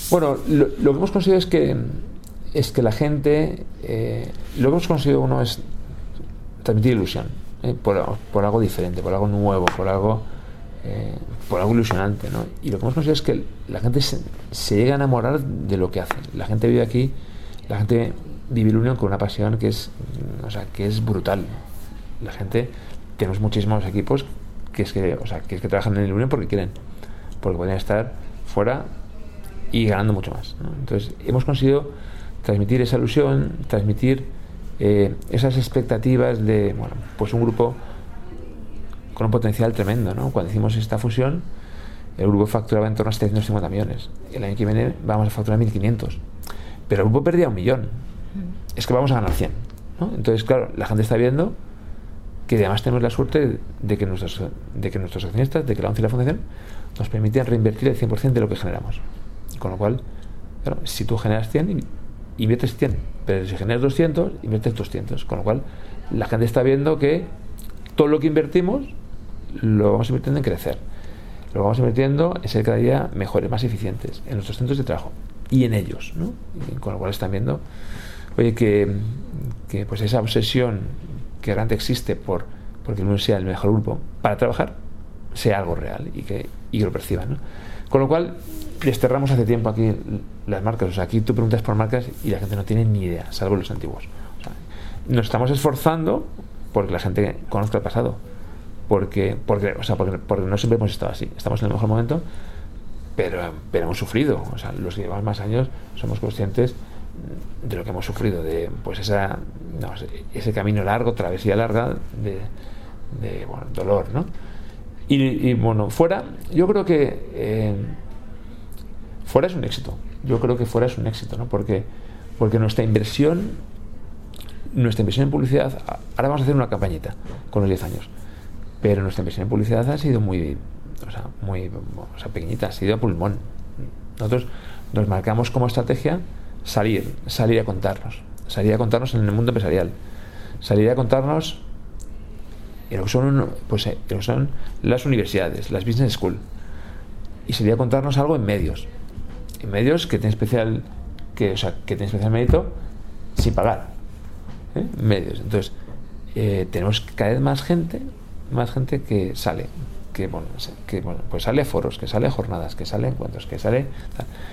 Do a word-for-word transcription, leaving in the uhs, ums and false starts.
Bueno, lo, lo que hemos conseguido es que es que la gente, eh, lo que hemos conseguido uno es transmitir ilusión, eh, por, por algo diferente, por algo nuevo, por algo eh, por algo ilusionante, ¿no? Y lo que hemos conseguido es que la gente se, se llega a enamorar de lo que hace. La gente vive aquí, la gente vive el Unión con una pasión que es, o sea, que es brutal. La gente, tenemos muchísimos equipos que es que, o sea, que es que trabajan en el Unión porque quieren, porque pueden estar fuera y ganando mucho más, ¿no? Entonces hemos conseguido transmitir esa ilusión, transmitir eh, esas expectativas de, bueno, pues un grupo con un potencial tremendo, ¿no? Cuando hicimos esta fusión, el grupo facturaba en torno a setecientos cincuenta millones. El año que viene vamos a facturar mil quinientos. Pero el grupo perdía un millón. Es que vamos a ganar cien, ¿no? Entonces, claro, la gente está viendo que además tenemos la suerte de que nuestros, de que nuestros accionistas, de que la ONCE y la Fundación nos permiten reinvertir el cien por ciento de lo que generamos. Con lo cual, claro, si tú generas cien, inviertes cien. Pero si generas doscientos, inviertes doscientos. Con lo cual, la gente está viendo que todo lo que invertimos lo vamos invirtiendo en crecer. Lo vamos invirtiendo en ser cada día mejores, más eficientes en nuestros centros de trabajo y en ellos, ¿no? Y con lo cual están viendo, oye, que, que pues esa obsesión que realmente existe por porque el uno sea el mejor grupo para trabajar sea algo real y que, y que lo perciban, ¿no? Con lo cual desterramos hace tiempo aquí las marcas. O sea, aquí tú preguntas por marcas y la gente no tiene ni idea, salvo los antiguos. O sea, nos estamos esforzando porque la gente conozca el pasado, porque porque o sea porque, porque no siempre hemos estado así. Estamos en el mejor momento, pero pero hemos sufrido. O sea, los que llevamos más años somos conscientes de lo que hemos sufrido, de pues esa no, ese camino largo, travesía larga de, de bueno, dolor, ¿no? Y, y bueno, fuera, yo creo que eh, fuera es un éxito. Yo creo que fuera es un éxito, ¿no? Porque porque nuestra inversión nuestra inversión en publicidad, ahora vamos a hacer una campañita con los diez años, pero nuestra inversión en publicidad ha sido muy, o sea, muy, o sea, pequeñita, ha sido a pulmón. Nosotros nos marcamos como estrategia salir, salir a contarnos, salir a contarnos en el mundo empresarial, salir a contarnos en lo que son, pues, en lo que son las universidades, las business school, y salir a contarnos algo en medios, en medios que tienen especial, que, o sea, que tienen especial mérito sin pagar, ¿eh? Medios. Entonces eh, tenemos cada vez más gente, más gente que sale, que bueno, que bueno, pues sale a foros, que sale a jornadas, que sale a encuentros, que sale,